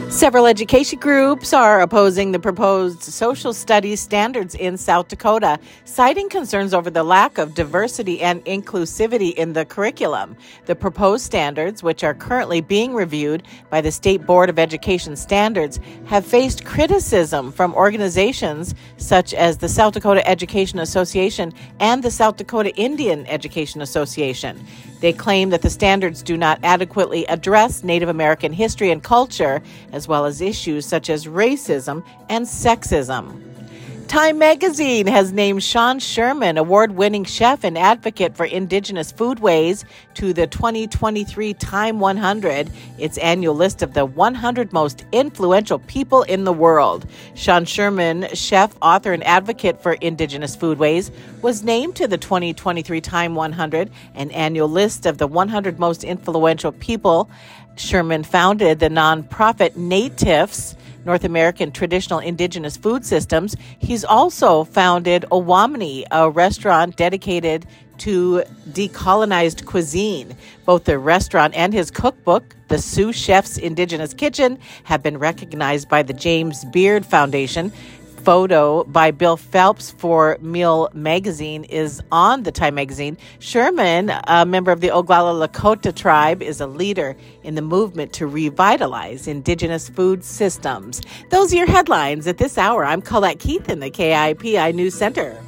Several education groups are opposing the proposed social studies standards in South Dakota, citing concerns over the lack of diversity and inclusivity in the curriculum. The proposed standards, which are currently being reviewed by the State Board of Education Standards, have faced criticism from organizations such as the South Dakota Education Association and the South Dakota Indian Education Association. They claim that the standards do not adequately address Native American history and culture, as well as issues such as racism and sexism. Time magazine has named Sean Sherman, award-winning chef and advocate for indigenous foodways, to the 2023 Time 100, its annual list of the 100 most influential people in the world. Sean Sherman, chef, author, and advocate for indigenous foodways, was named to the 2023 Time 100, an annual list of the 100 most influential people. Sherman founded the nonprofit Natives, North American Traditional Indigenous Food Systems. He's also founded Owamni, a restaurant dedicated to decolonized cuisine. Both the restaurant and his cookbook, The Sioux Chef's Indigenous Kitchen, have been recognized by the James Beard Foundation. Photo by Bill Phelps for Meal Magazine is on the Time Magazine. Sherman, a member of the Oglala Lakota tribe, is a leader in the movement to revitalize indigenous food systems. Those are your headlines at this hour. I'm Colette Keith in the KIPI News Center.